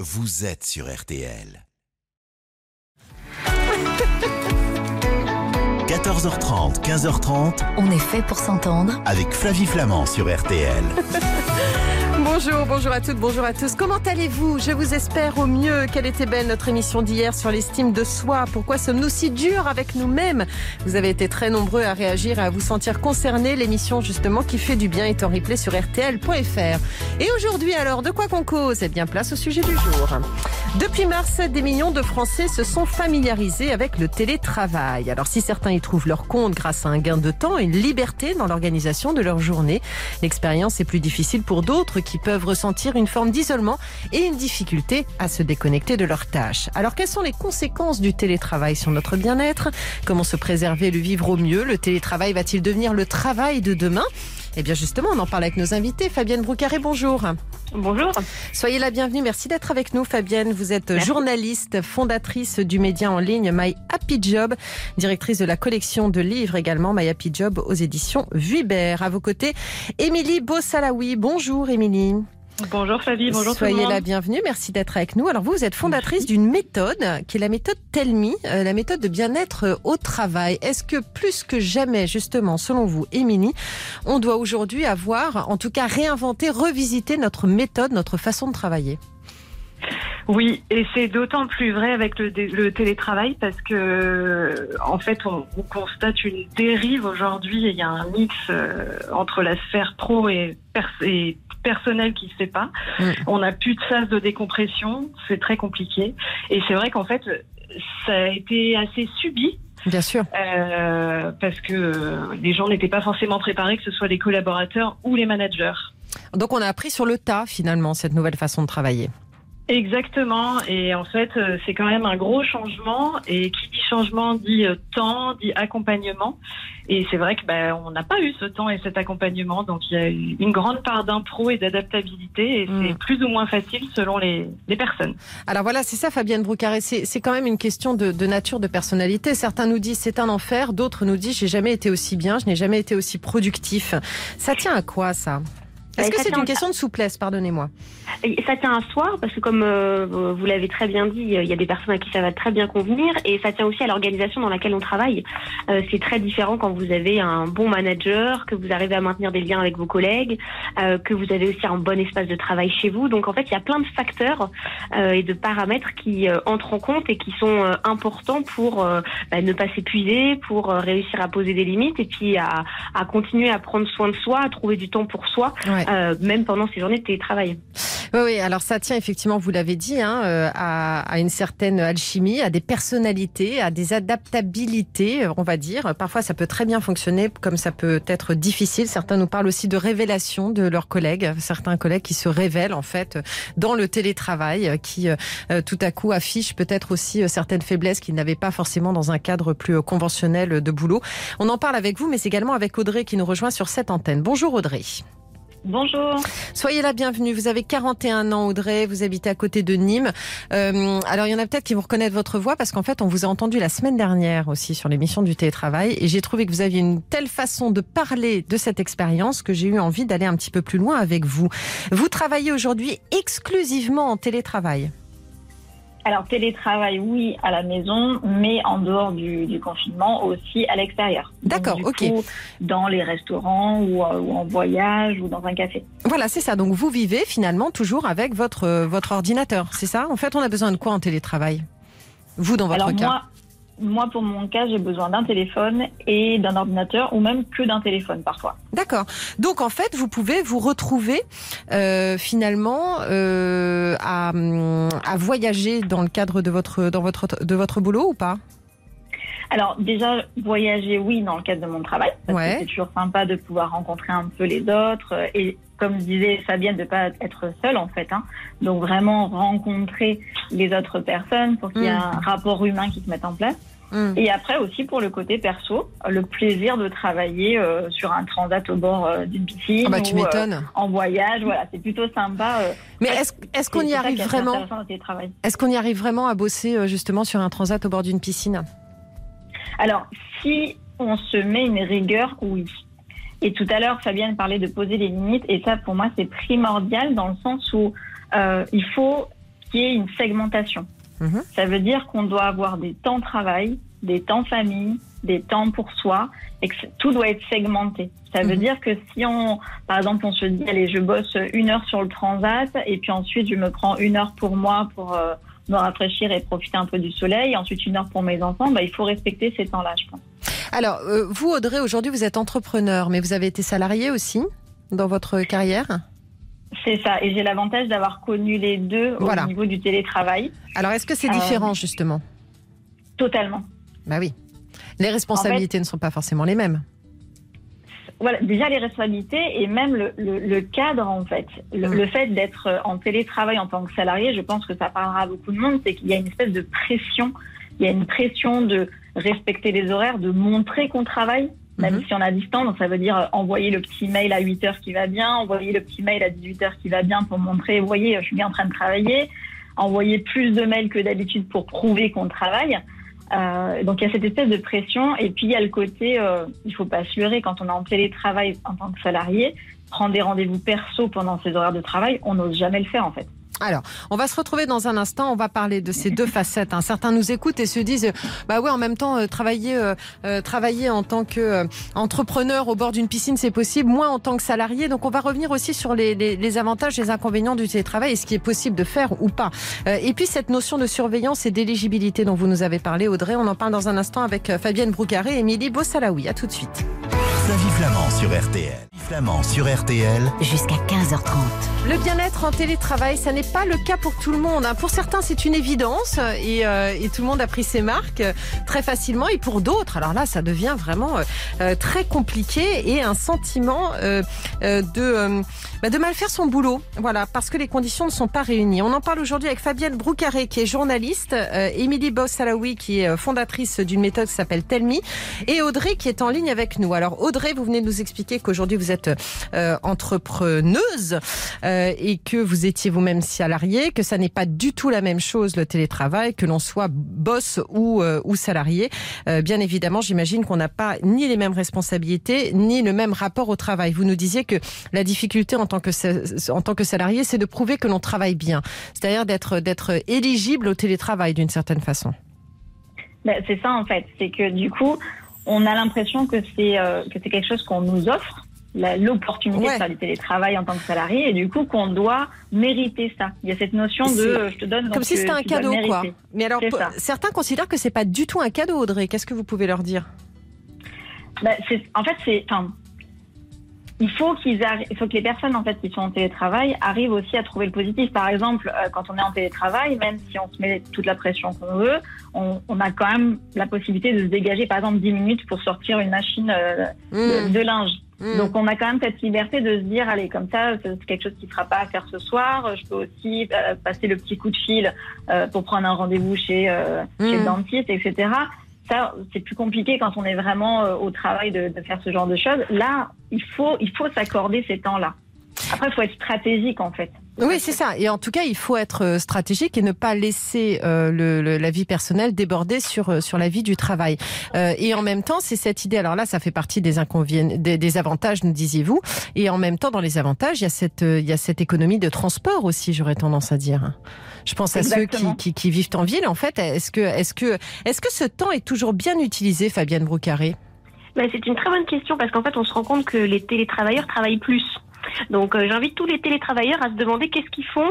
vous êtes sur RTL. 14h30, 15h30. On est fait pour s'entendre. Avec Flavie Flamand sur RTL. Bonjour à toutes, bonjour à tous. Comment allez-vous ? Je vous espère au mieux. Quelle était belle notre émission d'hier sur l'estime de soi. Pourquoi sommes-nous si durs avec nous-mêmes ? Vous avez été très nombreux à réagir et à vous sentir concernés. L'émission justement qui fait du bien est en replay sur rtl.fr. Et aujourd'hui alors, de quoi qu'on cause ? Eh bien, place au sujet du jour. Depuis mars, des millions de Français se sont familiarisés avec le télétravail. Alors si certains y trouvent leur compte grâce à un gain de temps et une liberté dans l'organisation de leur journée, l'expérience est plus difficile pour d'autres qui peuvent ressentir une forme d'isolement et une difficulté à se déconnecter de leurs tâches. Alors quelles sont les conséquences du télétravail sur notre bien-être ? Comment se préserver et le vivre au mieux ? Le télétravail va-t-il devenir le travail de demain ? Eh bien justement, on en parle avec nos invités. Fabienne Broucaré, bonjour. Bonjour. Soyez la bienvenue. Merci d'être avec nous, Fabienne. Vous êtes journaliste, fondatrice du média en ligne My Happy Job, directrice de la collection de livres également My Happy Job aux éditions Vuibert. À vos côtés, Émilie Bossalaoui. Bonjour, Émilie. Bonjour Flavie, bonjour tout le monde. Soyez la bienvenue, merci d'être avec nous. Alors vous êtes fondatrice d'une méthode qui est la méthode Tell Me, la méthode de bien-être au travail. Est-ce que plus que jamais, justement, selon vous, Émilie, on doit aujourd'hui avoir, en tout cas réinventer, revisiter notre méthode, notre façon de travailler ? Oui, et c'est d'autant plus vrai avec le télétravail parce que, en fait, on constate une dérive aujourd'hui. Il y a un mix entre la sphère pro et personnelle qui se fait pas. On n'a plus de sas de décompression, c'est très compliqué. Et c'est vrai qu'en fait, ça a été assez subi. Bien sûr. Parce que les gens n'étaient pas forcément préparés, que ce soit les collaborateurs ou les managers. Donc on a appris sur le tas, finalement, cette nouvelle façon de travailler. Exactement, et en fait c'est quand même un gros changement, et qui dit changement dit temps, dit accompagnement, et c'est vrai que on n'a pas eu ce temps et cet accompagnement, donc il y a eu une grande part d'impro et d'adaptabilité, et c'est plus ou moins facile selon les personnes. Alors voilà, c'est ça Fabienne Broucaré, c'est quand même une question de nature, de personnalité. Certains nous disent c'est un enfer, d'autres nous disent j'ai jamais été aussi bien, je n'ai jamais été aussi productif. Ça tient à quoi ça ? Est-ce que c'est une question de souplesse, pardonnez-moi ? Ça tient à soi, parce que comme vous l'avez très bien dit, il y a des personnes à qui ça va très bien convenir, et ça tient aussi à l'organisation dans laquelle on travaille. C'est très différent quand vous avez un bon manager, que vous arrivez à maintenir des liens avec vos collègues, que vous avez aussi un bon espace de travail chez vous. Donc en fait, il y a plein de facteurs et de paramètres qui entrent en compte et qui sont importants pour ne pas s'épuiser, pour réussir à poser des limites, et puis à continuer à prendre soin de soi, à trouver du temps pour soi. Ouais. Même pendant ces journées de télétravail. Oui, alors ça tient effectivement, vous l'avez dit, à une certaine alchimie, à des personnalités, à des adaptabilités, on va dire. Parfois, ça peut très bien fonctionner, comme ça peut être difficile. Certains nous parlent aussi de révélation de leurs collègues, certains collègues qui se révèlent en fait dans le télétravail, qui tout à coup affichent peut-être aussi certaines faiblesses qu'ils n'avaient pas forcément dans un cadre plus conventionnel de boulot. On en parle avec vous, mais également avec Audrey qui nous rejoint sur cette antenne. Bonjour Audrey. Bonjour. Soyez la bienvenue. Vous avez 41 ans, Audrey. Vous habitez à côté de Nîmes. Alors, il y en a peut-être qui vont reconnaître votre voix parce qu'en fait, on vous a entendu la semaine dernière aussi sur l'émission du télétravail. Et j'ai trouvé que vous aviez une telle façon de parler de cette expérience que j'ai eu envie d'aller un petit peu plus loin avec vous. Vous travaillez aujourd'hui exclusivement en télétravail. Alors, télétravail, oui, à la maison, mais en dehors du confinement, aussi à l'extérieur. D'accord, donc, ok. Coup, dans les restaurants ou en voyage ou dans un café. Voilà, c'est ça. Donc, vous vivez finalement toujours avec votre ordinateur, c'est ça ? En fait, on a besoin de quoi en télétravail ? Vous, dans votre cas ? Moi, pour mon cas, j'ai besoin d'un téléphone et d'un ordinateur, ou même que d'un téléphone parfois. D'accord. Donc en fait, vous pouvez vous retrouver finalement à voyager dans le cadre de votre boulot ou pas ? Alors déjà, voyager, oui, dans le cadre de mon travail, parce que c'est toujours sympa de pouvoir rencontrer un peu les autres et, comme disait Fabienne, de ne pas être seule en fait. Donc vraiment rencontrer les autres personnes pour qu'il y ait un rapport humain qui se mette en place. Et après aussi pour le côté perso, le plaisir de travailler sur un transat au bord d'une piscine ou en voyage. Voilà, c'est plutôt sympa. Mais est-ce qu'on y arrive vraiment ? Est-ce qu'on y arrive vraiment à bosser justement sur un transat au bord d'une piscine ? Alors, si on se met une rigueur, oui. Et tout à l'heure, Fabienne parlait de poser les limites. Et ça, pour moi, c'est primordial dans le sens où il faut qu'il y ait une segmentation. Ça veut dire qu'on doit avoir des temps travail, des temps famille, des temps pour soi, et que tout doit être segmenté. Ça veut dire que si par exemple, on se dit, allez, je bosse 1 heure sur le transat, et puis ensuite je me prends 1 heure pour moi pour me rafraîchir et profiter un peu du soleil, et ensuite 1 heure pour mes enfants, il faut respecter ces temps-là, je pense. Alors, vous, Audrey, aujourd'hui, vous êtes entrepreneur, mais vous avez été salariée aussi dans votre carrière ? C'est ça, et j'ai l'avantage d'avoir connu les deux au niveau du télétravail. Alors, est-ce que c'est différent, justement ? Totalement. Bah oui. Les responsabilités ne sont pas forcément les mêmes. Voilà, déjà les responsabilités et même le cadre, en fait. Le fait d'être en télétravail en tant que salarié, je pense que ça parlera à beaucoup de monde, c'est qu'il y a une espèce de pression. Il y a une pression de respecter les horaires, de montrer qu'on travaille, même si on est à distance. Donc ça veut dire envoyer le petit mail à 8h qui va bien, envoyer le petit mail à 18h qui va bien pour montrer, vous voyez, je suis bien en train de travailler. Envoyer plus de mails que d'habitude pour prouver qu'on travaille. Donc il y a cette espèce de pression, et puis il y a le côté, il faut pas se leurrer, quand on est en télétravail en tant que salarié, prendre des rendez-vous perso pendant ses horaires de travail, on n'ose jamais le faire en fait. Alors, on va se retrouver dans un instant, on va parler de ces deux facettes. Certains nous écoutent et se disent, en même temps, travailler en tant qu'entrepreneur au bord d'une piscine, c'est possible, moins en tant que salarié. Donc, on va revenir aussi sur les avantages et les inconvénients du télétravail et ce qui est possible de faire ou pas. Et puis, cette notion de surveillance et d'éligibilité dont vous nous avez parlé, Audrey, on en parle dans un instant avec Fabienne Broucaré et Émilie Bossalaoui. À tout de suite. Flavie Flamand sur RTL. Flamand sur RTL. Jusqu'à 15h30. Le bien-être en télétravail, ça n'est pas le cas pour tout le monde. Pour certains, c'est une évidence et tout le monde a pris ses marques très facilement. Et pour d'autres, alors là, ça devient vraiment très compliqué et un sentiment de mal faire son boulot. Voilà, parce que les conditions ne sont pas réunies. On en parle aujourd'hui avec Fabienne Broucaré, qui est journaliste, Émilie Bossalaoui, qui est fondatrice d'une méthode qui s'appelle Tell Me, et Audrey, qui est en ligne avec nous. Alors Audrey, vous venez de nous expliquer qu'aujourd'hui vous êtes entrepreneuse et que vous étiez vous-même salariée, que ça n'est pas du tout la même chose le télétravail, que l'on soit boss ou salarié. Bien évidemment, j'imagine qu'on n'a pas ni les mêmes responsabilités, ni le même rapport au travail. Vous nous disiez que la difficulté en tant que salarié, c'est de prouver que l'on travaille bien. C'est-à-dire d'être éligible au télétravail d'une certaine façon. C'est ça en fait. C'est que du coup, on a l'impression que c'est quelque chose qu'on nous offre, l'opportunité de faire du télétravail en tant que salarié, et du coup qu'on doit mériter ça. Il y a cette notion de je te donne, donc comme si c'était un cadeau, quoi. Mais alors certains considèrent que c'est pas du tout un cadeau, Audrey. Qu'est-ce que vous pouvez leur dire? Il faut que les personnes en fait qui sont en télétravail arrivent aussi à trouver le positif. Par exemple, quand on est en télétravail, même si on se met toute la pression qu'on veut, on a quand même la possibilité de se dégager, par exemple, 10 minutes pour sortir une machine de linge. Donc on a quand même cette liberté de se dire, allez, comme ça, c'est quelque chose qui ne sera pas à faire ce soir. Je peux aussi passer le petit coup de fil pour prendre un rendez-vous chez le dentiste, etc. Ça, c'est plus compliqué quand on est vraiment au travail de faire ce genre de choses. Là, il faut s'accorder ces temps-là. Après, il faut être stratégique, en fait. Oui, c'est ça. Et en tout cas, il faut être stratégique et ne pas laisser la vie personnelle déborder sur la vie du travail. Et en même temps, c'est cette idée. Alors là, ça fait partie des avantages, nous disiez-vous. Et en même temps, dans les avantages, il y a cette économie de transport aussi, j'aurais tendance à dire. Je pense à ceux qui vivent en ville. En fait, est-ce que ce temps est toujours bien utilisé, Fabienne Broucaré? C'est une très bonne question, parce qu'en fait, on se rend compte que les télétravailleurs travaillent plus. Donc j'invite tous les télétravailleurs à se demander qu'est-ce qu'ils font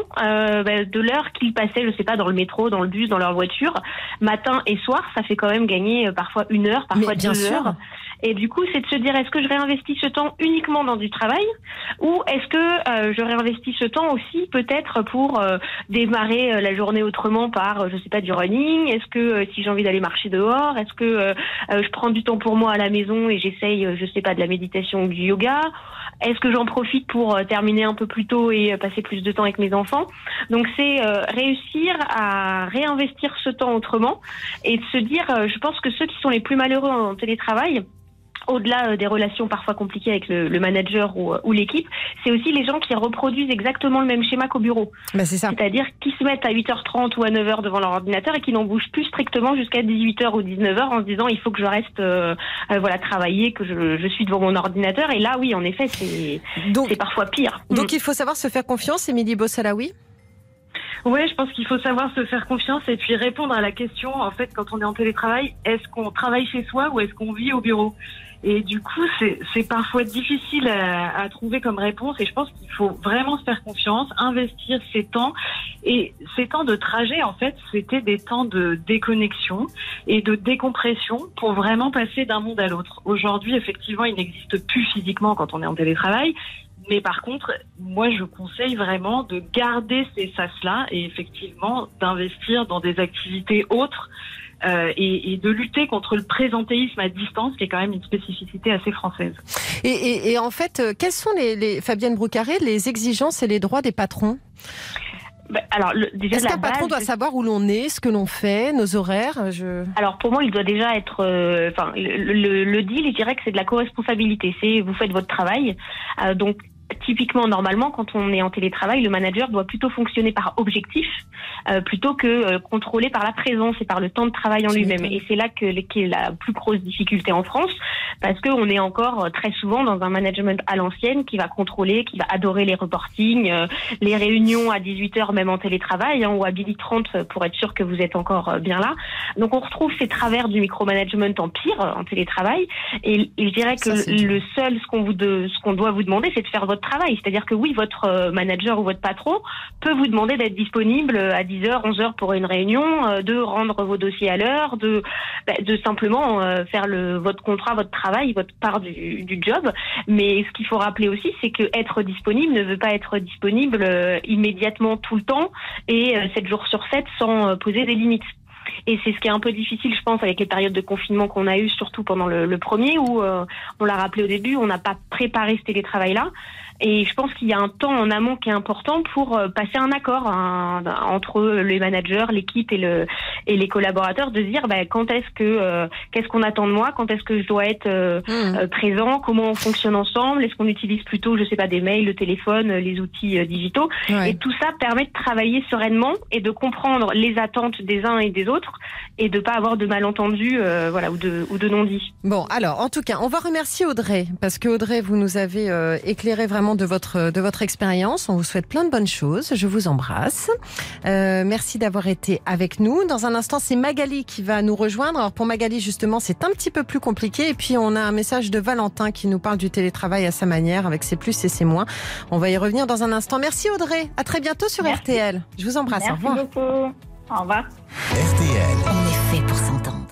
de l'heure qu'ils passaient, je sais pas, dans le métro, dans le bus, dans leur voiture, matin et soir. Ça fait quand même gagner parfois 1 heure, parfois 2 heures. Et du coup, c'est de se dire, est-ce que je réinvestis ce temps uniquement dans du travail, ou est-ce que je réinvestis ce temps aussi peut-être pour démarrer la journée autrement par, je sais pas, du running? Est-ce que si j'ai envie d'aller marcher dehors, est-ce que je prends du temps pour moi à la maison et j'essaye, je sais pas, de la méditation ou du yoga? Est-ce que j'en profite pour terminer un peu plus tôt et passer plus de temps avec mes enfants? Donc c'est réussir à réinvestir ce temps autrement et de se dire, je pense que ceux qui sont les plus malheureux en télétravail, au-delà des relations parfois compliquées avec le manager ou l'équipe, c'est aussi les gens qui reproduisent exactement le même schéma qu'au bureau. C'est ça. C'est-à-dire qui se mettent à 8h30 ou à 9h devant leur ordinateur et qui n'en bougent plus strictement jusqu'à 18h ou 19h en se disant il faut que je reste travailler, que je suis devant mon ordinateur. Et là, oui, en effet, c'est parfois pire. Donc il faut savoir se faire confiance, Émilie Bossalaoui? Ouais, je pense qu'il faut savoir se faire confiance et puis répondre à la question, en fait, quand on est en télétravail, est-ce qu'on travaille chez soi ou est-ce qu'on vit au bureau? Et du coup, c'est parfois difficile à trouver comme réponse et je pense qu'il faut vraiment se faire confiance, investir ses temps. Et ces temps de trajet, en fait, c'était des temps de déconnexion et de décompression pour vraiment passer d'un monde à l'autre. Aujourd'hui, effectivement, il n'existe plus physiquement quand on est en télétravail. Mais par contre, moi, je conseille vraiment de garder ces sas-là et effectivement d'investir dans des activités autres et de lutter contre le présentéisme à distance, qui est quand même une spécificité assez française. Et en fait, quelles sont Fabienne Broucaré, les exigences et les droits des patrons ? Alors, déjà, est-ce qu'un patron doit savoir où l'on est, ce que l'on fait, nos horaires Alors, pour moi, il doit déjà être... le deal, je dirais que c'est de la co-responsabilité. C'est vous faites votre travail. Donc, typiquement, normalement, quand on est en télétravail, le manager doit plutôt fonctionner par objectif plutôt que contrôlé par la présence et par le temps de travail en lui-même. Et c'est là qu'est la plus grosse difficulté en France, parce qu'on est encore très souvent dans un management à l'ancienne qui va contrôler, qui va adorer les reportings, les réunions à 18h même en télétravail, ou à 12h30 pour être sûr que vous êtes encore bien là. Donc on retrouve ces travers du micromanagement en pire en télétravail. Et je dirais que ce qu'on doit vous demander, c'est de faire votre travail. C'est-à-dire que oui, votre manager ou votre patron peut vous demander d'être disponible à 10h, 11h pour une réunion, de rendre vos dossiers à l'heure, de simplement faire votre contrat, votre travail, votre part du job. Mais ce qu'il faut rappeler aussi, c'est que être disponible ne veut pas être disponible immédiatement tout le temps et 7 jours sur 7 sans poser des limites. Et c'est ce qui est un peu difficile, je pense, avec les périodes de confinement qu'on a eues, surtout pendant le premier, où on l'a rappelé au début, on n'a pas préparé ce télétravail-là. Et je pense qu'il y a un temps en amont qui est important pour passer un accord entre les managers, l'équipe et les collaborateurs, de se dire qu'est-ce qu'on attend de moi, quand est-ce que je dois être présent, comment on fonctionne ensemble, est-ce qu'on utilise plutôt, je sais pas, des mails, le téléphone, les outils digitaux. Ouais. Et tout ça permet de travailler sereinement et de comprendre les attentes des uns et des autres et de pas avoir de malentendus ou de non-dits. Bon, alors en tout cas, on va remercier Audrey parce que Audrey, vous nous avez éclairé vraiment de votre expérience. On vous souhaite plein de bonnes choses. Je vous embrasse. Merci d'avoir été avec nous. Dans un instant, c'est Magali qui va nous rejoindre. Alors pour Magali, justement, c'est un petit peu plus compliqué. Et puis, on a un message de Valentin qui nous parle du télétravail à sa manière, avec ses plus et ses moins. On va y revenir dans un instant. Merci Audrey. À très bientôt sur RTL. Je vous embrasse. Merci. Au revoir. Beaucoup. Au revoir. RTL. On est fait pour s'entendre.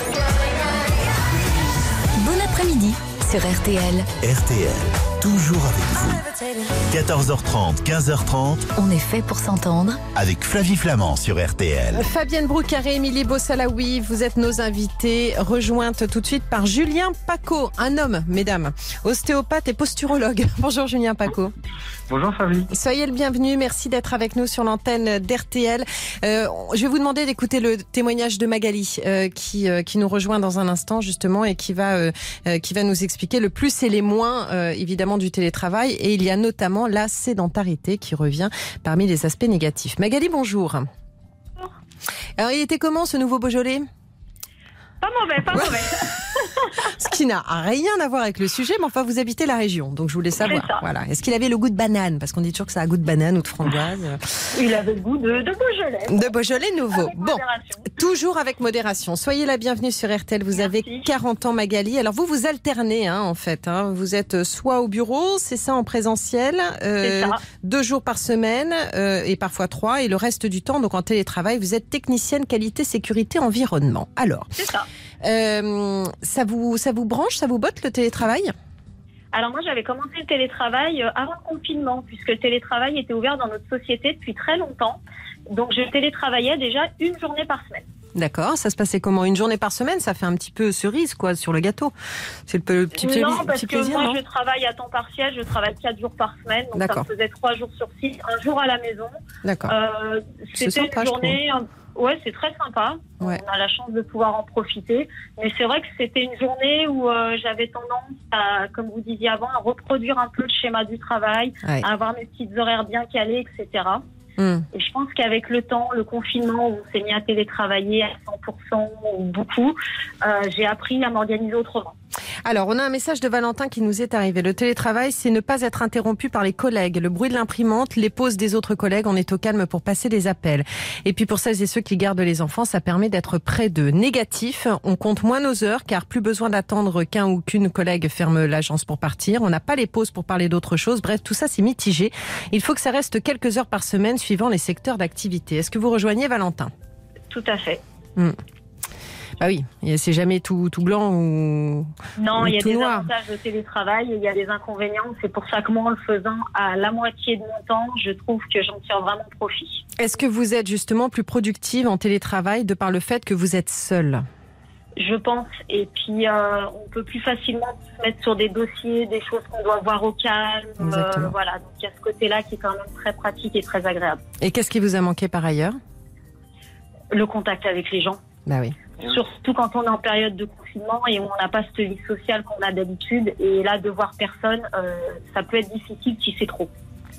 Bon après-midi sur RTL. RTL. Toujours avec vous. 14h30, 15h30. On est fait pour s'entendre. Avec Flavie Flamand sur RTL. Fabienne Broucaré, Émilie Bossalaoui, vous êtes nos invités. Rejointe tout de suite par Julien Paco, un homme, mesdames, ostéopathe et posturologue. Bonjour Julien Paco. Bonjour Flavie. Soyez le bienvenu, merci d'être avec nous sur l'antenne d'RTL. Je vais vous demander d'écouter le témoignage de Magali qui nous rejoint dans un instant justement et qui va nous expliquer le plus et les moins évidemment du télétravail, et il y a notamment la sédentarité qui revient parmi les aspects négatifs. Magali, bonjour. Bonjour. Alors, il était comment ce nouveau Beaujolais ? Pas mauvais. Ce qui n'a rien à voir avec le sujet, mais enfin, vous habitez la région, donc je voulais savoir. Voilà. Est-ce qu'il avait le goût de banane ? Parce qu'on dit toujours que ça a goût de banane ou de framboise. Il avait le goût de Beaujolais. De Beaujolais nouveau. Avec modération. Toujours avec modération. Soyez la bienvenue sur RTL. Vous avez 40 ans, Magali. Alors, vous alternez, en fait. Vous êtes soit au bureau, c'est ça, en présentiel, 2 jours par semaine, et parfois 3, et le reste du temps, donc en télétravail, vous êtes technicienne qualité, sécurité, environnement. Alors, c'est ça. Ça vous branche, ça vous botte le télétravail ? Alors moi, j'avais commencé le télétravail avant le confinement, puisque le télétravail était ouvert dans notre société depuis très longtemps. Donc je télétravaillais déjà 1 journée par semaine. D'accord, ça se passait comment ? 1 journée par semaine, ça fait un petit peu cerise quoi sur le gâteau. C'est le petit plaisir. Non, parce que moi je travaille à temps partiel, je travaille 4 jours par semaine, donc ça me faisait 3 jours sur 6, 1 jour à la maison. D'accord. C'était sympa, une journée... Ouais, c'est très sympa. Ouais. On a la chance de pouvoir en profiter. Mais c'est vrai que c'était une journée où j'avais tendance à, comme vous disiez avant, à reproduire un peu le schéma du travail, à avoir mes petites horaires bien calées, etc. Et je pense qu'avec le temps, le confinement, où on s'est mis à télétravailler à 100% ou beaucoup, j'ai appris à m'organiser autrement. Alors, on a un message de Valentin qui nous est arrivé. Le télétravail, c'est ne pas être interrompu par les collègues. Le bruit de l'imprimante, les pauses des autres collègues, on est au calme pour passer les appels. Et puis pour celles et ceux qui gardent les enfants, ça permet d'être près d'eux. Négatif, on compte moins nos heures car plus besoin d'attendre qu'un ou qu'une collègue ferme l'agence pour partir. On n'a pas les pauses pour parler d'autres choses. Bref, tout ça, c'est mitigé. Il faut que ça reste quelques heures par semaine suivant les secteurs d'activité. Est-ce que vous rejoignez Valentin ? Tout à fait. Bah oui, c'est jamais tout blanc ou non, il y a des noir. avantages au télétravail et il y a des inconvénients. C'est pour ça que moi, en le faisant à la moitié de mon temps, je trouve que j'en tire vraiment profit. Est-ce que vous êtes justement plus productive en télétravail de par le fait que vous êtes seule ? Je pense. Et puis, on peut plus facilement se mettre sur des dossiers, des choses qu'on doit voir au calme. Voilà, donc il y a ce côté-là qui est quand même très pratique et très agréable. Et qu'est-ce qui vous a manqué par ailleurs ? Le contact avec les gens. Bah oui. Surtout quand on est en période de confinement et on n'a pas cette vie sociale qu'on a d'habitude. Et là, de voir personne, ça peut être difficile si c'est trop.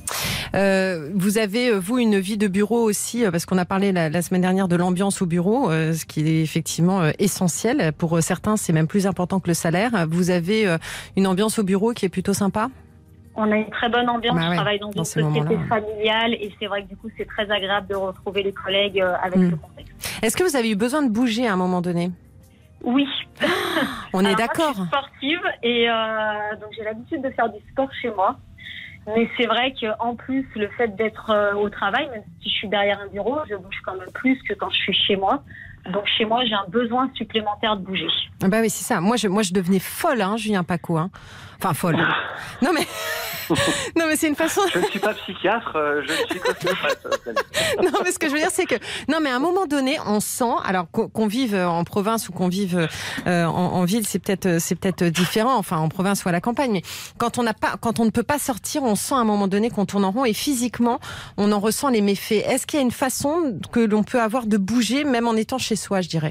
Vous avez, vous, une vie de bureau aussi, parce qu'on a parlé la semaine dernière de l'ambiance au bureau, ce qui est effectivement essentiel. Pour certains, c'est même plus important que le salaire. Vous avez une ambiance au bureau qui est plutôt sympa ? On a une très bonne ambiance, je travaille dans une société familiale et c'est vrai que du coup c'est très agréable de retrouver les collègues avec le contexte. Est-ce que vous avez eu besoin de bouger à un moment donné ? Oui. On est d'accord. Moi, je suis sportive et donc j'ai l'habitude de faire du sport chez moi. Mais c'est vrai qu'en plus, le fait d'être au travail, même si je suis derrière un bureau, je bouge quand même plus que quand je suis chez moi. Donc chez moi, j'ai un besoin supplémentaire de bouger. Bah oui, c'est ça. Moi, je devenais folle, Julien Paco. Enfin, folle. Non mais c'est une façon. Je ne suis pas psychiatre, je suis cosméopathe. Non, mais ce que je veux dire, c'est que à un moment donné, on sent, alors qu'on vive en province ou qu'on vive en ville, c'est peut-être différent. Enfin, en province ou à la campagne, mais quand on ne peut pas sortir, on sent à un moment donné qu'on tourne en rond et physiquement, on en ressent les méfaits. Est-ce qu'il y a une façon que l'on peut avoir de bouger, même en étant chez soi, je dirais ?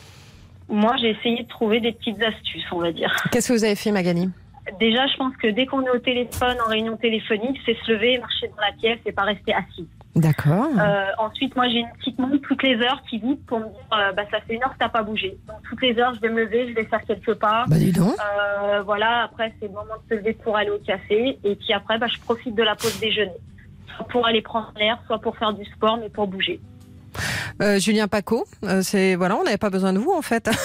Moi, j'ai essayé de trouver des petites astuces, on va dire. Qu'est-ce que vous avez fait, Magali ? Déjà, je pense que dès qu'on est au téléphone, en réunion téléphonique, c'est se lever, marcher dans la pièce et pas rester assis. D'accord. Ensuite, moi, j'ai une petite montre toutes les heures qui vibre pour me dire, ça fait 1 heure que t'as pas bougé. Donc, toutes les heures, je vais me lever, je vais faire quelques pas. Bah, dis donc. Voilà, après, c'est le moment de se lever pour aller au café. Et puis après, je profite de la pause déjeuner. Soit pour aller prendre l'air, soit pour faire du sport, mais pour bouger. Julien Paco, on n'avait pas besoin de vous en fait.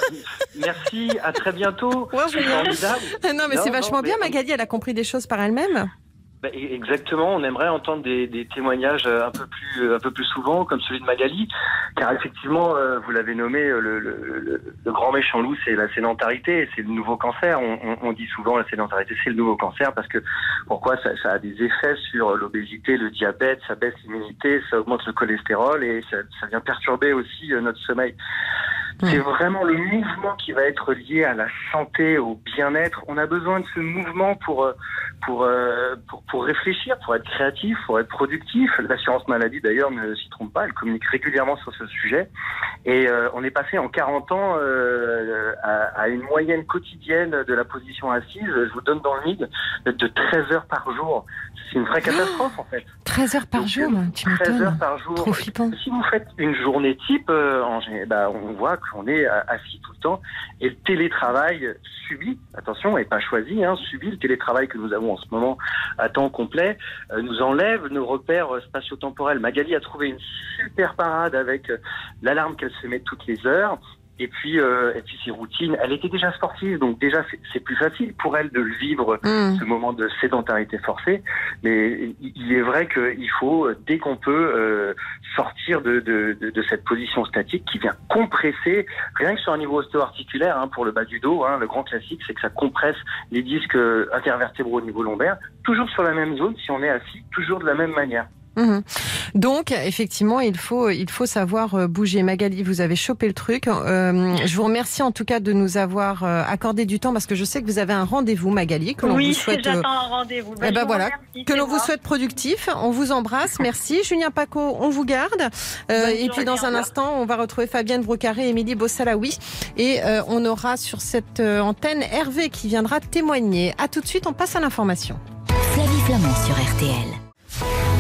Merci, à très bientôt. Ouais, non mais c'est vachement bien, Magali, elle a compris des choses par elle-même. Exactement, on aimerait entendre des témoignages un peu plus souvent, comme celui de Magali, car effectivement, vous l'avez nommé, le grand méchant loup, c'est la sédentarité, c'est le nouveau cancer. On dit souvent la sédentarité, c'est le nouveau cancer, parce que pourquoi ça a des effets sur l'obésité, le diabète, ça baisse l'immunité, ça augmente le cholestérol et ça vient perturber aussi notre sommeil. C'est vraiment le mouvement qui va être lié à la santé, au bien-être. On a besoin de ce mouvement pour réfléchir, pour être créatif, pour être productif. L'assurance maladie, d'ailleurs, ne s'y trompe pas. Elle communique régulièrement sur ce sujet. Et on est passé en 40 ans à une moyenne quotidienne de la position assise. Je vous donne dans le mide de 13 heures par jour. C'est une vraie catastrophe, en fait. 13 heures par jour, tu m'étonnes. 13 heures par jour. Trop flippant. Si vous faites une journée type, on voit qu'on est assis tout le temps. Et le télétravail subi, attention, et pas choisi, subi, le télétravail que nous avons en ce moment à temps complet, nous enlève nos repères spatio-temporels. Magali a trouvé une super parade avec l'alarme qu'elle se met toutes les heures. Et puis ses routines, elle était déjà sportive, donc déjà c'est plus facile pour elle de le vivre, ce moment de sédentarité forcée. Mais il est vrai qu'il faut, dès qu'on peut, sortir de cette position statique qui vient compresser, rien que sur un niveau ostéo-articulaire, pour le bas du dos, le grand classique, c'est que ça compresse les disques intervertébraux au niveau lombaire, toujours sur la même zone, si on est assis, toujours de la même manière. Donc, effectivement, il faut savoir bouger. Magali, vous avez chopé le truc. Je vous remercie en tout cas de nous avoir accordé du temps parce que je sais que vous avez un rendez-vous, Magali, que l'on vous souhaite. Oui, j'attends un rendez-vous. Que l'on vous souhaite productif. On vous embrasse. Merci. Julien Paco, on vous garde. Et puis dans un instant, on va retrouver Fabienne Brocaré et Émilie Bossalaoui. Et on aura sur cette antenne Hervé qui viendra témoigner. À tout de suite, on passe à l'information. Flavie Flamand sur RTL.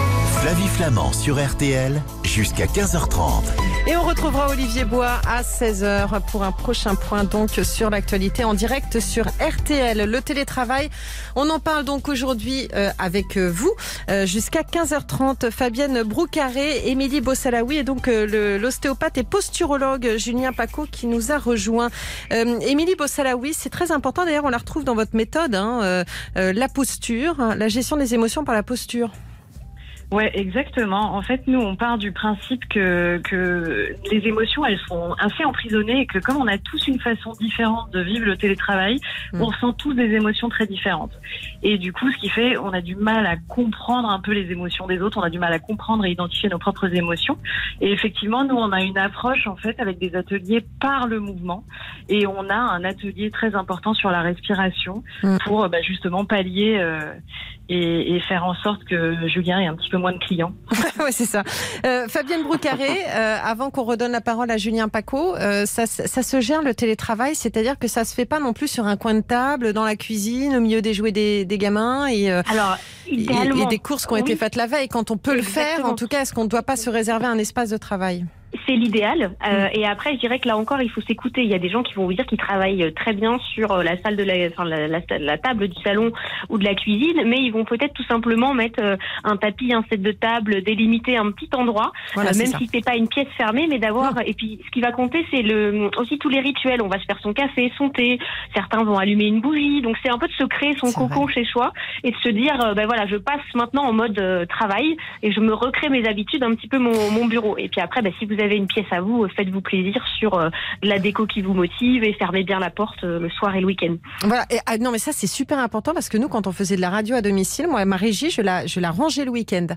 Flavie Flamand sur RTL jusqu'à 15h30. Et on retrouvera Olivier Bois à 16h pour un prochain point donc sur l'actualité en direct sur RTL. Le télétravail, on en parle donc aujourd'hui avec vous jusqu'à 15h30. Fabienne Broucaré, Émilie Bossalaoui et donc l'ostéopathe et posturologue Julien Pacaud qui nous a rejoint. Émilie Bossalaoui, c'est très important, d'ailleurs on la retrouve dans votre méthode, la posture, la gestion des émotions par la posture. Ouais, exactement. En fait, nous, on part du principe que les émotions, elles sont assez emprisonnées et que comme on a tous une façon différente de vivre le télétravail, on ressent tous des émotions très différentes. Et du coup, ce qui fait, on a du mal à comprendre un peu les émotions des autres, on a du mal à comprendre et identifier nos propres émotions. Et effectivement, nous, on a une approche, en fait, avec des ateliers par le mouvement. Et on a un atelier très important sur la respiration pour justement pallier et faire en sorte que Julien ait un petit peu moins de clients. Ouais, c'est ça. Fabienne Broucaré, avant qu'on redonne la parole à Julien Pacaud, ça se gère le télétravail, c'est-à-dire que ça se fait pas non plus sur un coin de table, dans la cuisine, au milieu des jouets des gamins Alors, idéalement, et des courses qui ont été faites la veille. Quand on peut le faire, en tout cas, est-ce qu'on ne doit pas se réserver un espace de travail ? C'est l'idéal. Et après, je dirais que là encore, il faut s'écouter. Il y a des gens qui vont vous dire qu'ils travaillent très bien sur la salle de la table du salon ou de la cuisine, mais ils vont peut-être tout simplement mettre un tapis, un set de table, délimiter un petit endroit, voilà, même si c'est pas une pièce fermée, mais d'avoir. Et puis, ce qui va compter, c'est aussi tous les rituels. On va se faire son café, son thé. Certains vont allumer une bougie. Donc, c'est un peu de se créer son cocon chez soi et de se dire, je passe maintenant en mode travail et je me recrée mes habitudes, un petit peu mon bureau. Et puis après, si vous avez une pièce à vous, faites-vous plaisir sur de la déco qui vous motive et fermez bien la porte le soir et le week-end. Voilà. Et, non, mais ça, c'est super important parce que nous, quand on faisait de la radio à domicile, moi, ma régie, je la rangeais le week-end.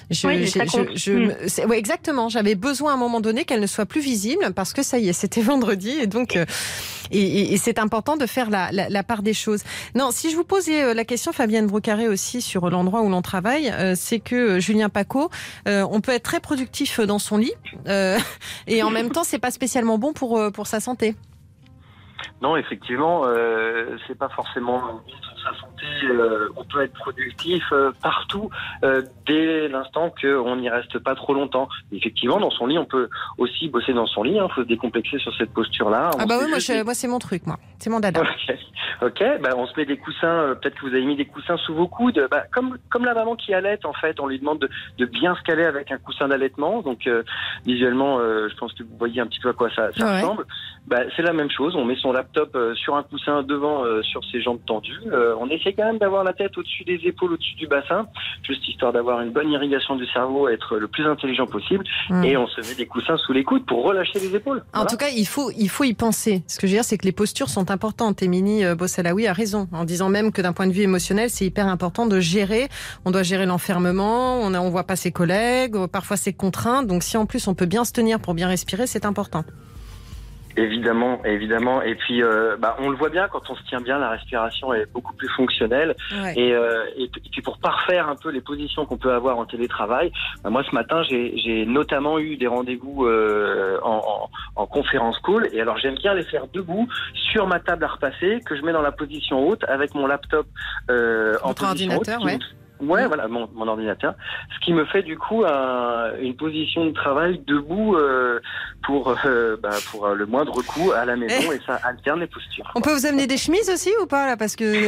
Oui, exactement. J'avais besoin à un moment donné qu'elle ne soit plus visible parce que ça y est, c'était vendredi et donc et c'est important de faire la part des choses. Non, si je vous posais la question, Fabienne Broucaré, aussi sur l'endroit où l'on travaille, c'est que Julien Pacaud, on peut être très productif dans son lit. Et en même temps, c'est pas spécialement bon pour sa santé. Non, effectivement, c'est pas forcément bon pour sa santé. On peut être productif partout dès l'instant qu'on n'y reste pas trop longtemps. Effectivement, dans son lit, on peut aussi bosser dans son lit. Faut se décomplexer sur cette posture-là. Moi, c'est mon truc, moi. C'est mon dada. Ok. On se met des coussins. Peut-être que vous avez mis des coussins sous vos coudes. Comme la maman qui allaite, en fait, on lui demande de bien se caler avec un coussin d'allaitement. Donc, visuellement, je pense que vous voyez un petit peu à quoi ça ressemble. C'est la même chose. On met son laptop sur un coussin devant, sur ses jambes tendues. On essaie quand même d'avoir la tête au-dessus des épaules, au-dessus du bassin, juste histoire d'avoir une bonne irrigation du cerveau, être le plus intelligent possible. Et on se met des coussins sous les coudes pour relâcher les épaules. En tout cas, il faut y penser. Ce que je veux dire, c'est que les postures sont importantes. Émilie Bossalaoui a raison, en disant même que d'un point de vue émotionnel, c'est hyper important de gérer. On doit gérer l'enfermement, on voit pas ses collègues, parfois c'est contraint. Donc si en plus on peut bien se tenir pour bien respirer, c'est important. Évidemment. Et puis, on le voit bien, quand on se tient bien, la respiration est beaucoup plus fonctionnelle. Ouais. Et puis, pour parfaire un peu les positions qu'on peut avoir en télétravail, moi, ce matin, j'ai notamment eu des rendez-vous en conférence call. Et alors, j'aime bien les faire debout sur ma table à repasser, que je mets dans la position haute avec mon laptop en position haute. Ouais, voilà, mon ordinateur. Ce qui me fait du coup une position de travail debout pour le moindre coût à la maison et ça alterne les postures. On peut vous amener des chemises aussi ou pas là, parce que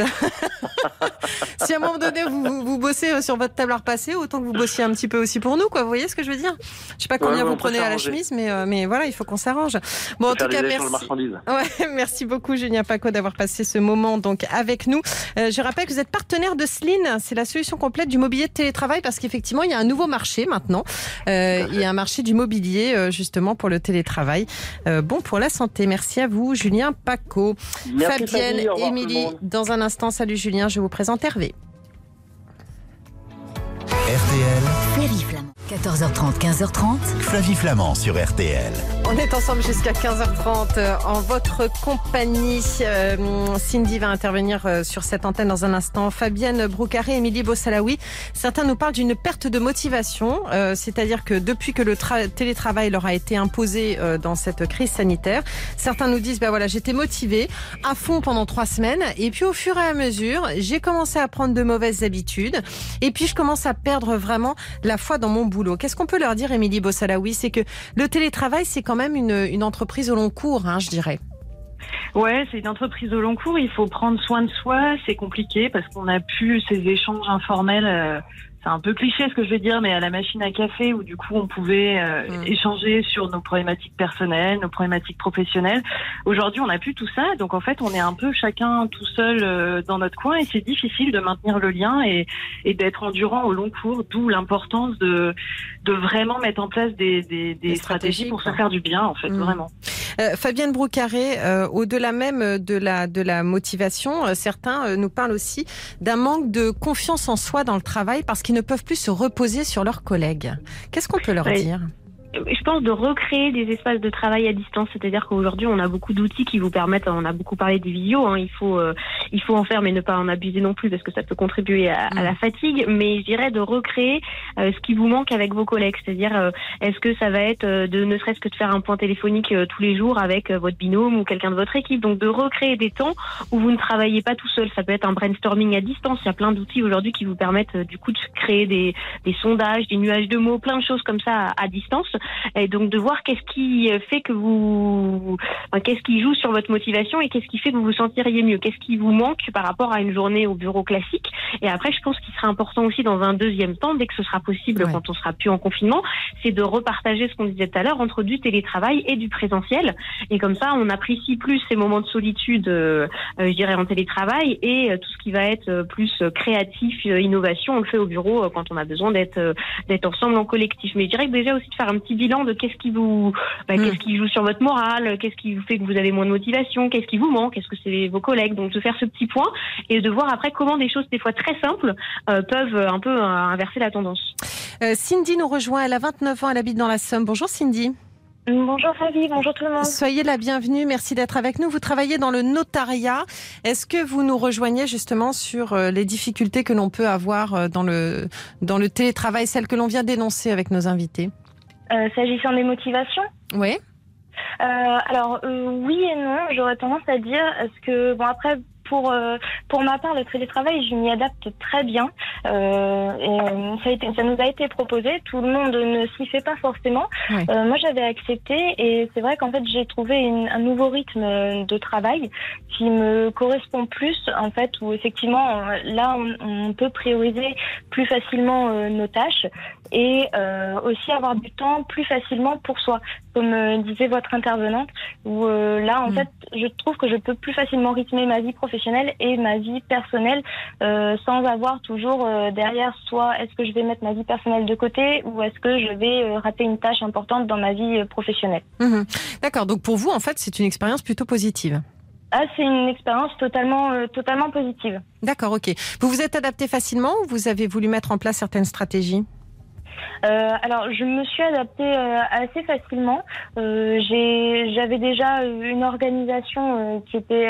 si à un moment donné vous bossez sur votre table à repasser, autant que vous bossiez un petit peu aussi pour nous, quoi. Vous voyez ce que je veux dire ? Je sais pas combien vous prenez à la chemise, mais voilà, il faut qu'on s'arrange. Bon, en tout cas, merci. Merci beaucoup Julien Pacaud d'avoir passé ce moment donc avec nous. Je rappelle que vous êtes partenaire de Sline, c'est la solution complète du mobilier de télétravail parce qu'effectivement il y a un nouveau marché maintenant. Il y a un marché du mobilier justement pour le télétravail. Bon pour la santé. Merci à vous Julien Pacaud. Merci Fabienne, Émilie, dans un instant. Salut Julien, je vous présente Hervé. RTL. Flavie Flamand. 14h30, 15h30. Flavie Flamand sur RTL. On est ensemble jusqu'à 15h30 en votre compagnie. Cindy va intervenir sur cette antenne dans un instant. Fabienne Broucaré, Émilie Bossalaoui. Certains nous parlent d'une perte de motivation, c'est-à-dire que depuis que le télétravail leur a été imposé dans cette crise sanitaire, certains nous disent j'étais motivée à fond pendant 3 semaines et puis au fur et à mesure, j'ai commencé à prendre de mauvaises habitudes et puis je commence à perdre vraiment la foi dans mon boulot. Qu'est-ce qu'on peut leur dire, Émilie Bossalaoui? C'est que le télétravail, c'est quand même une entreprise au long cours, je dirais. Ouais, c'est une entreprise au long cours. Il faut prendre soin de soi. C'est compliqué parce qu'on n'a plus ces échanges informels. C'est un peu cliché ce que je vais dire, mais à la machine à café où du coup on pouvait échanger sur nos problématiques personnelles, nos problématiques professionnelles. Aujourd'hui, on n'a plus tout ça, donc en fait, on est un peu chacun tout seul dans notre coin et c'est difficile de maintenir le lien et d'être endurant au long cours. D'où l'importance de vraiment mettre en place des stratégies pour se faire du bien, en fait, vraiment. Fabienne Broucaré, au-delà même de la motivation, certains nous parlent aussi d'un manque de confiance en soi dans le travail parce qu'ils ne peuvent plus se reposer sur leurs collègues. Qu'est-ce qu'on peut leur dire ? Je pense de recréer des espaces de travail à distance, c'est-à-dire qu'aujourd'hui on a beaucoup d'outils qui vous permettent, on a beaucoup parlé des visios, il faut en faire mais ne pas en abuser non plus parce que ça peut contribuer à la fatigue, mais je dirais de recréer ce qui vous manque avec vos collègues, c'est-à-dire est-ce que ça va être de ne serait-ce que de faire un point téléphonique tous les jours avec votre binôme ou quelqu'un de votre équipe, donc de recréer des temps où vous ne travaillez pas tout seul. Ça peut être un brainstorming à distance, il y a plein d'outils aujourd'hui qui vous permettent du coup de créer des sondages, des nuages de mots, plein de choses comme ça à distance. Et donc de voir qu'est-ce qui fait que qu'est-ce qui joue sur votre motivation et qu'est-ce qui fait que vous vous sentiriez mieux, qu'est-ce qui vous manque par rapport à une journée au bureau classique. Et après, je pense qu'il sera important aussi dans un deuxième temps, dès que ce sera possible, quand on sera plus en confinement, c'est de repartager ce qu'on disait tout à l'heure entre du télétravail et du présentiel. Et comme ça, on apprécie plus ces moments de solitude, je dirais en télétravail, et tout ce qui va être plus créatif, innovation, on le fait au bureau quand on a besoin d'être ensemble en collectif. Mais je dirais que déjà aussi de faire un petit bilan de qu'est-ce qui joue sur votre morale, qu'est-ce qui vous fait que vous avez moins de motivation, qu'est-ce qui vous manque, est-ce que c'est vos collègues, donc de faire ce petit point et de voir après comment des choses des fois très simples peuvent un peu inverser la tendance. Cindy nous rejoint, elle a 29 ans, elle habite dans la Somme. Bonjour Cindy. Bonjour Flavie, bonjour tout le monde. Soyez la bienvenue, merci d'être avec nous. Vous travaillez dans le notariat. Est-ce que vous nous rejoignez justement sur les difficultés que l'on peut avoir dans le télétravail, celles que l'on vient d'énoncer avec nos invités? S'agissant des motivations ? Oui. Alors oui et non, j'aurais tendance à dire parce que après pour ma part, le télétravail, je m'y adapte très bien. Et ça nous a été proposé. Tout le monde ne s'y fait pas forcément. Oui. Moi, j'avais accepté et c'est vrai qu'en fait, j'ai trouvé un nouveau rythme de travail qui me correspond plus, en fait, où effectivement, là, on peut prioriser plus facilement nos tâches et aussi avoir du temps plus facilement pour soi. Comme disait votre intervenante, où là, en fait, je trouve que je peux plus facilement rythmer ma vie professionnelle et ma vie personnelle sans avoir toujours derrière soit est-ce que je vais mettre ma vie personnelle de côté ou est-ce que je vais rater une tâche importante dans ma vie professionnelle. D'accord, donc pour vous, en fait, c'est une expérience plutôt positive. C'est une expérience totalement positive. D'accord, ok. Vous vous êtes adapté facilement ou vous avez voulu mettre en place certaines stratégies ? Alors, je me suis adaptée assez facilement. J'avais déjà une organisation qui était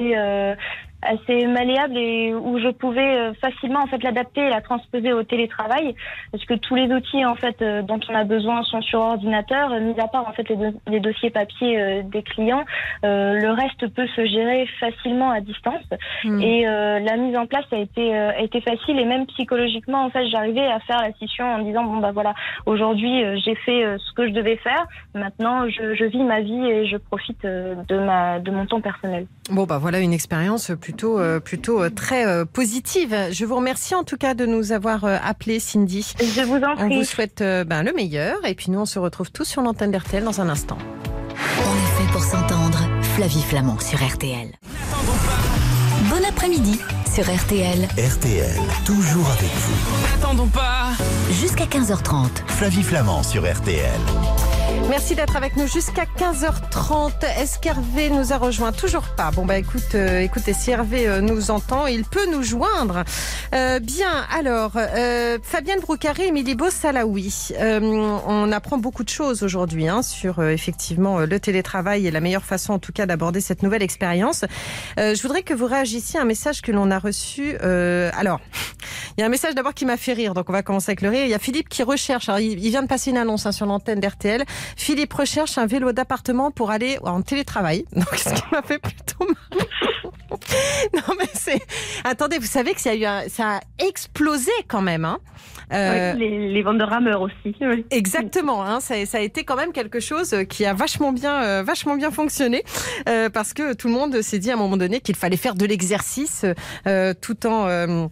assez malléable et où je pouvais facilement en fait l'adapter et la transposer au télétravail parce que tous les outils en fait dont on a besoin sont sur ordinateur, mis à part en fait les dossiers papier des clients, le reste peut se gérer facilement à distance et la mise en place a été facile et même psychologiquement en fait j'arrivais à faire la scission en disant voilà, aujourd'hui j'ai fait ce que je devais faire, maintenant je vis ma vie et je profite de mon temps personnel. Voilà une expérience plutôt très positive. Je vous remercie en tout cas de nous avoir appelé, Cindy. Je vous en prie. On vous souhaite le meilleur et puis nous on se retrouve tous sur l'antenne d'RTL dans un instant. On est fait pour s'entendre. Flavie Flamand sur RTL. Bon après-midi sur RTL. RTL, toujours avec vous. N'attendons pas. Jusqu'à 15h30. Flavie Flamand sur RTL. Merci d'être avec nous jusqu'à 15h30. Est-ce qu'Hervé nous a rejoint? Toujours pas. Bon, écoutez, si Hervé nous entend, il peut nous joindre. Bien, alors, Fabienne Broucari, Émilie Bossalaoui. On apprend beaucoup de choses aujourd'hui sur effectivement le télétravail et la meilleure façon en tout cas d'aborder cette nouvelle expérience. Je voudrais que vous réagissiez à un message que l'on a reçu. Alors, il y a un message d'abord qui m'a fait rire, donc on va commencer avec le rire. Il y a Philippe qui recherche, alors il vient de passer une annonce sur l'antenne d'RTL. Philippe recherche un vélo d'appartement pour aller en télétravail. Donc, ce qui m'a fait plutôt marrer. Non, mais attendez, vous savez que ça a explosé quand même, Oui, les ventes de rameurs aussi. Oui. Exactement, ça a été quand même quelque chose qui a vachement bien fonctionné, parce que tout le monde s'est dit à un moment donné qu'il fallait faire de l'exercice tout en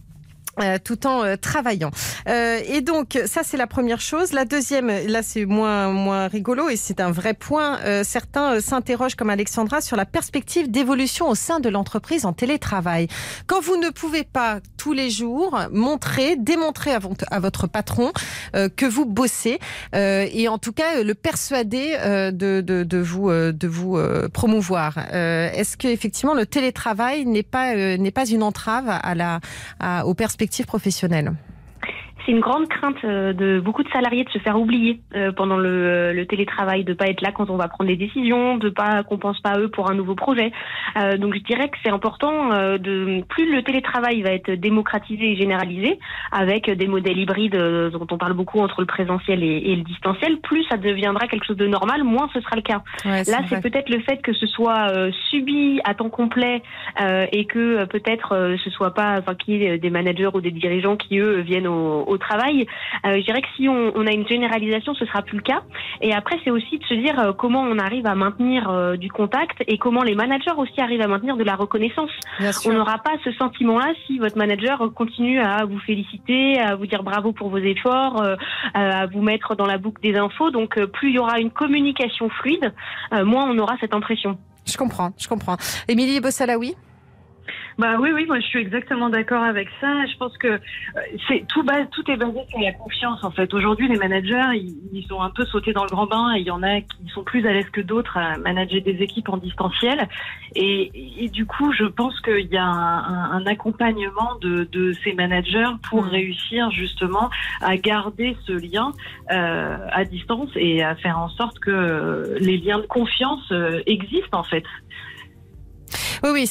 travaillant. Et donc, ça, c'est la première chose. La deuxième, là, c'est moins rigolo et c'est un vrai point. Certains s'interrogent, comme Alexandra, sur la perspective d'évolution au sein de l'entreprise en télétravail. Quand vous ne pouvez pas, tous les jours, démontrer à votre patron que vous bossez et en tout cas, le persuader de vous promouvoir. Est-ce que effectivement le télétravail n'est pas une entrave aux perspectives professionnelles? C'est une grande crainte de beaucoup de salariés de se faire oublier pendant le télétravail, de pas être là quand on va prendre des décisions, qu'on pense pas à eux pour un nouveau projet. Donc je dirais que c'est important plus le télétravail va être démocratisé et généralisé avec des modèles hybrides dont on parle beaucoup entre le présentiel et le distanciel, plus ça deviendra quelque chose de normal, moins ce sera le cas. Ouais, là, c'est peut-être le fait que ce soit subi à temps complet et que peut-être ce soit pas, qu'il y ait des managers ou des dirigeants qui eux viennent au travail. Je dirais que si on a une généralisation, ce sera plus le cas. Et après, c'est aussi de se dire comment on arrive à maintenir du contact et comment les managers aussi arrivent à maintenir de la reconnaissance. On n'aura pas ce sentiment-là si votre manager continue à vous féliciter, à vous dire bravo pour vos efforts, à vous mettre dans la boucle des infos. Donc, plus il y aura une communication fluide, moins on aura cette impression. Je comprends. Émilie Bossalaoui? Oui, moi je suis exactement d'accord avec ça. Je pense que tout est basé sur la confiance en fait. Aujourd'hui, les managers, ils ont un peu sauté dans le grand bain et il y en a qui sont plus à l'aise que d'autres à manager des équipes en distanciel. Et du coup, je pense qu'il y a un accompagnement de ces managers pour réussir justement à garder ce lien à distance et à faire en sorte que les liens de confiance existent en fait. Oui,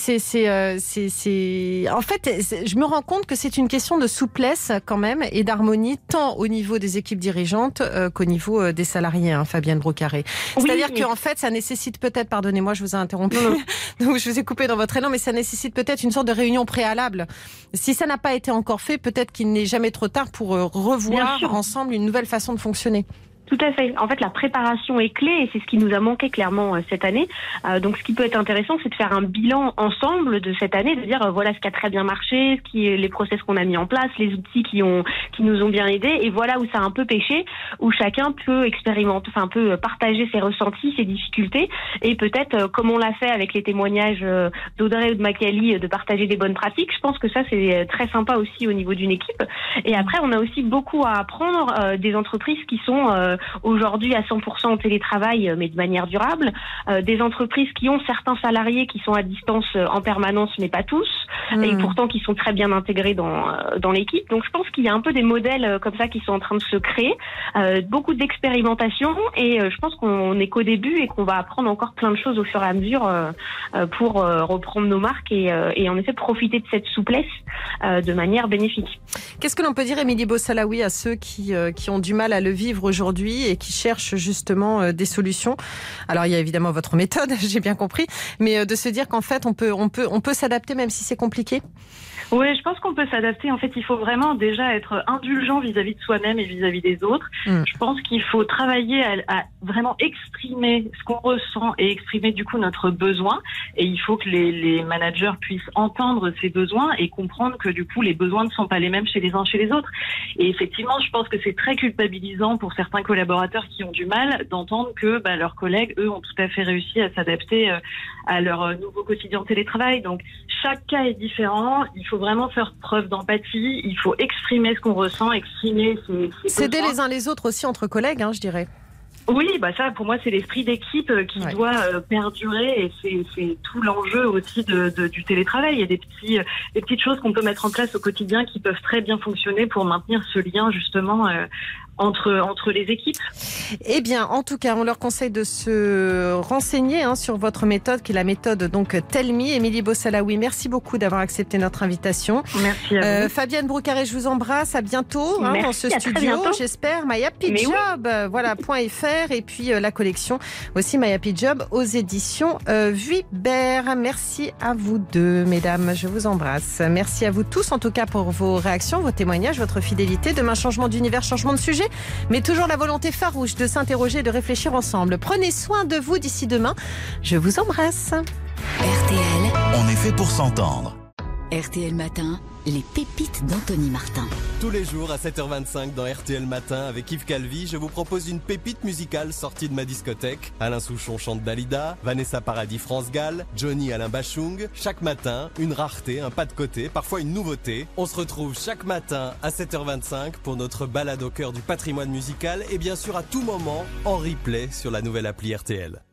en fait, je me rends compte que c'est une question de souplesse quand même et d'harmonie tant au niveau des équipes dirigeantes qu'au niveau des salariés, Fabienne Broucari. C'est-à-dire qu'en fait, ça nécessite peut-être, pardonnez-moi, je vous ai interrompu, donc je vous ai coupé dans votre élan, mais ça nécessite peut-être une sorte de réunion préalable. Si ça n'a pas été encore fait, peut-être qu'il n'est jamais trop tard pour revoir ensemble une nouvelle façon de fonctionner. Tout à fait. En fait, la préparation est clé et c'est ce qui nous a manqué clairement cette année. Donc, ce qui peut être intéressant, c'est de faire un bilan ensemble de cette année, de dire voilà ce qui a très bien marché, les process qu'on a mis en place, les outils qui nous ont bien aidés, et voilà où ça a un peu pêché, où chacun peut expérimenter, peut partager ses ressentis, ses difficultés, et peut-être comme on l'a fait avec les témoignages d'Audrey ou de Macali, de partager des bonnes pratiques. Je pense que ça c'est très sympa aussi au niveau d'une équipe. Et après, on a aussi beaucoup à apprendre des entreprises qui sont aujourd'hui à 100% en télétravail, mais de manière durable, des entreprises qui ont certains salariés qui sont à distance en permanence, mais pas tous, et pourtant qui sont très bien intégrés dans l'équipe. Donc je pense qu'il y a un peu des modèles comme ça qui sont en train de se créer, beaucoup d'expérimentation, et je pense qu'on n'est qu'au début et qu'on va apprendre encore plein de choses au fur et à mesure pour reprendre nos marques et en effet profiter de cette souplesse de manière bénéfique. Qu'est-ce que l'on peut dire, Émilie Bossalaoui, à ceux qui ont du mal à le vivre aujourd'hui et qui cherchent justement des solutions? Alors il y a évidemment votre méthode, j'ai bien compris, mais de se dire qu'en fait on peut s'adapter même si c'est compliqué. Oui, je pense qu'on peut s'adapter. En fait, il faut vraiment déjà être indulgent vis-à-vis de soi-même et vis-à-vis des autres. Je pense qu'il faut travailler à vraiment exprimer ce qu'on ressent et exprimer du coup notre besoin. Et il faut que les managers puissent entendre ces besoins et comprendre que du coup les besoins ne sont pas les mêmes chez les uns chez les autres. Et effectivement, je pense que c'est très culpabilisant pour certains collaborateurs qui ont du mal d'entendre que leurs collègues, eux, ont tout à fait réussi à s'adapter à leur nouveau quotidien de télétravail. Donc chaque cas est différent. Il faut vraiment faire preuve d'empathie. Il faut exprimer ce qu'on ressent, exprimer ses s'aider les uns les autres aussi entre collègues, je dirais. Oui, ça, pour moi, c'est l'esprit d'équipe qui doit perdurer et c'est tout l'enjeu aussi du télétravail. Il y a des petites choses qu'on peut mettre en place au quotidien qui peuvent très bien fonctionner pour maintenir ce lien justement entre les équipes. Eh bien, en tout cas, on leur conseille de se renseigner sur votre méthode, qui est la méthode donc Tell-Me. Émilie Bossalaoui, merci beaucoup d'avoir accepté notre invitation. Merci à vous. Fabienne Broucaré, je vous embrasse. À bientôt dans ce studio, j'espère. My Happy Job, voilà, .fr, et puis la collection aussi My Happy Job aux éditions Vuibert. Merci à vous deux, mesdames. Je vous embrasse. Merci à vous tous, en tout cas, pour vos réactions, vos témoignages, votre fidélité. Demain, changement d'univers, changement de sujet, mais toujours la volonté farouche de s'interroger, de réfléchir ensemble. Prenez soin de vous d'ici demain. Je vous embrasse. RTL. On est fait pour s'entendre. RTL Matin, les pépites d'Anthony Martin. Tous les jours à 7h25 dans RTL Matin avec Yves Calvi, je vous propose une pépite musicale sortie de ma discothèque. Alain Souchon chante Dalida, Vanessa Paradis France Gall, Johnny Alain Bachung. Chaque matin, une rareté, un pas de côté, parfois une nouveauté. On se retrouve chaque matin à 7h25 pour notre balade au cœur du patrimoine musical et bien sûr à tout moment en replay sur la nouvelle appli RTL.